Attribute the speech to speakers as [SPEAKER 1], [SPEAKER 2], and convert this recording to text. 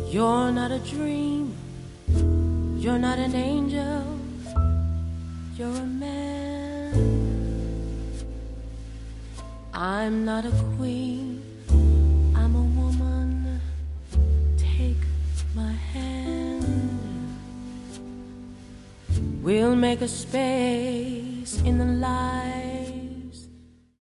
[SPEAKER 1] You're not a dream, you're not an angel, you're a man. I'm not a queen, I'm a woman. Take my hand. We'll make a space in the light